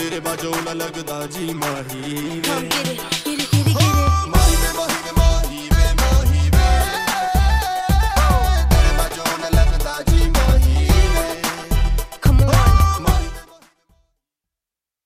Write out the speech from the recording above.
तेरे बाजो ना लगदा जी माही वे Come get it, get it, get it, get it. Mahi way